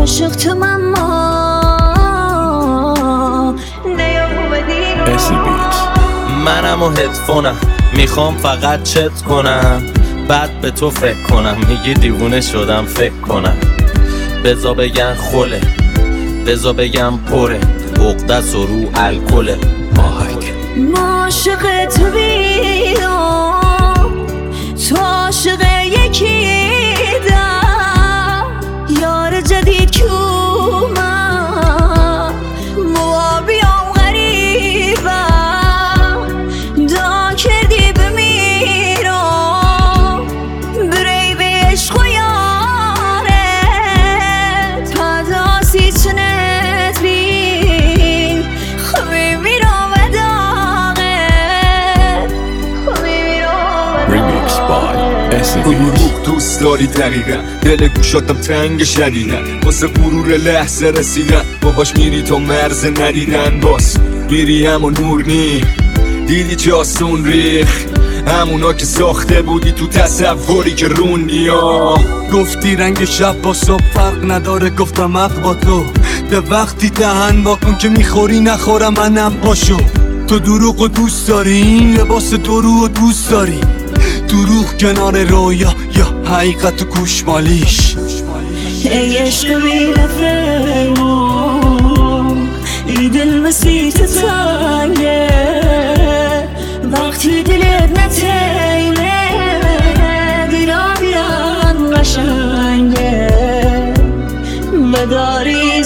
عاشق تو منم و هدفونم میخوام فقط چت کنم، بعد به تو فکر کنم. میگی دیوونه شدم فکر کنم. بزا بگن خوله، بزا بگم پره، عقدس و رو الکله. ماهک عاشق تو بیام، تو عاشق یکی دم، یار جدید کو من موابیام غریبم، دا کردی بمیرم بری به عشق و یاره، تا داسی چنت بین خبی میرم و داغه، خبی میرم و روح دوست داری دقیقا، دل گوشاتم تنگ شدیدن، واسه غرور لحظه رسیدن، باهاش میری تا مرز ندیدن، باز میری اما نور نی دیدی چه آسون ریخ، همونا که ساخته بودی تو تصوری که روندی. گفتی رنگ شب با صبح فرق نداره، گفتم حق با تو، به وقتی دهن واکن که میخوری نخورم منم پاشو. تو دروغ دوست داری، این لباس دروغ دوست داری، دروغ کنار رویا یا حقیقت و گوشمالیش. ای عشق بی رفیقم، ای دل مسیت تنگه، وقتی دلت نتیمه دیرا بیران قشنگه، بداری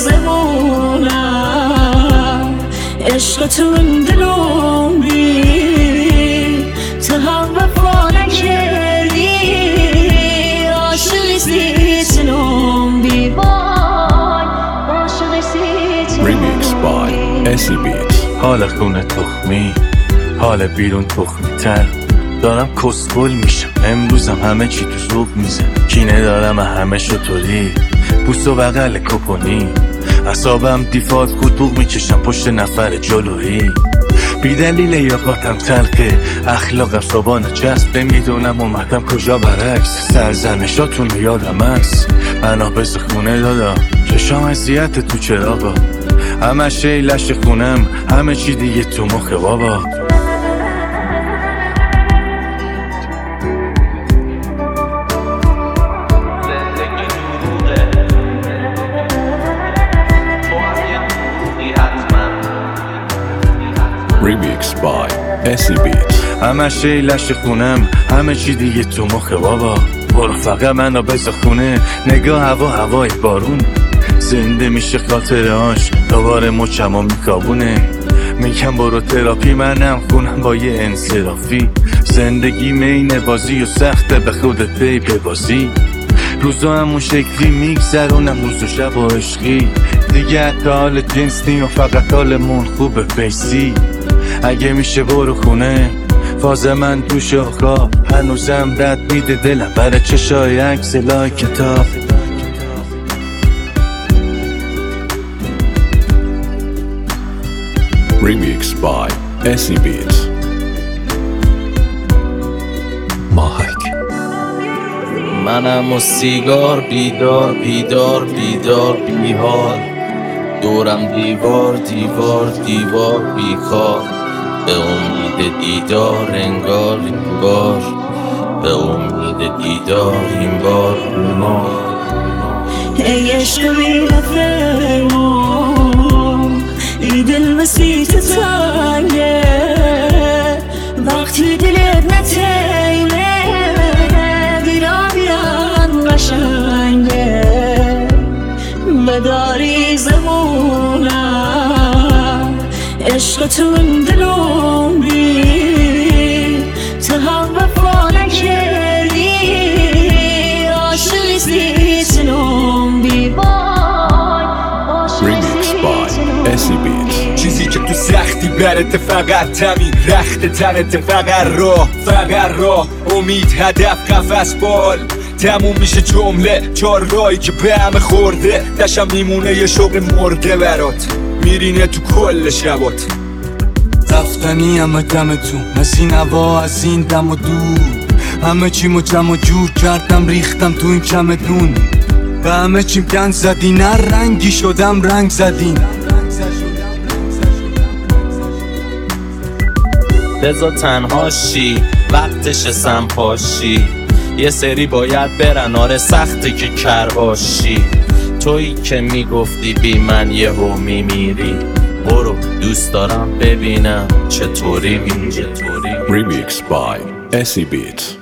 زمونم عشق تو من دلم بی، تو هم وفا نکردی، عاشقی سیچنم بی بای، عاشقی سیچنم بی. حال خونه تخمی، حال بیرون تخمی تر، دارم کسگل میشم امروزم، همه چی تو زوب میزه، کینه دارم همه شطوری، بوس و بغل کپونی، اعصابم دیفالت خطوق میکشم پشت نفر جلویی، بی دلیل یاقاتم تلقه، اخلاقم صبانه چسب، نمیدونم اومدم کجا برعکس، سرزنشاتون یادم هست، انا بز خونه دادم چشام اذیت تو چراغا، همه شی لش خونم، همه چی دیگه تو مخ بابا. همه شی لش خونم، همه چی دیگه تو مخ بابا، برو فقط منو بذار خونه، نگاه هوای بارون، زنده میشه خاطرهاش، دوباره مچم و میکابونه، میگم برو تراپی، منم خونم با یه انصرافی، زندگی مین بازی و سخته به خودت پی ببازی، روزا همون شکلی میگذرونم روز و شب و عشقی، دیگه حتی حال جنس نی و فقط حالمون خوبه بیسی، اگه میشه برو خونه، فاز من تو شاخا هنوزم رد میده دلم برای چشای عکس لای کتاب. Remix by Essie Beats. ماهک منم و سیگار بیدار بیدار بیدار بیحال، دورم دیوار دیوار دیوار بیکار، به امید دیدار انگار این بار، به امید دیدار این بار ما. ای عشق بی رفیقم، ای دل مسیت تنگه، وقتی دلت نتیمه دیرا بیران قشنگه، بداری زمونم عشق تو من دلم بی، تو هم وفا نکردی، عاشقی سیچنم بی بای، Remix by Essie Beats. چیزی که تو سختی برت فقط تمین رخت ترت، فقط راه امید هدف قفس بال، تموم میشه جمله چار رایی که به همه خورده، دشم میمونه یه شوق مرده برات، میرینه تو کل شبات، رفتنی همه دمتون، از این هوا از این دم و دور، همه چی مو جمع و جور کردم ریختم تو این چمدون، به همه چیم گند زدی، نه رنگی شدم رنگ زدین. بذار تنهاشی وقتش سمپاشی، یه سری باید برن آره سخته که کر باشی. تویی که میگفتی بی من یهو میمیری، برو دوست دارم ببینم چطوری. Remix by SE Beats.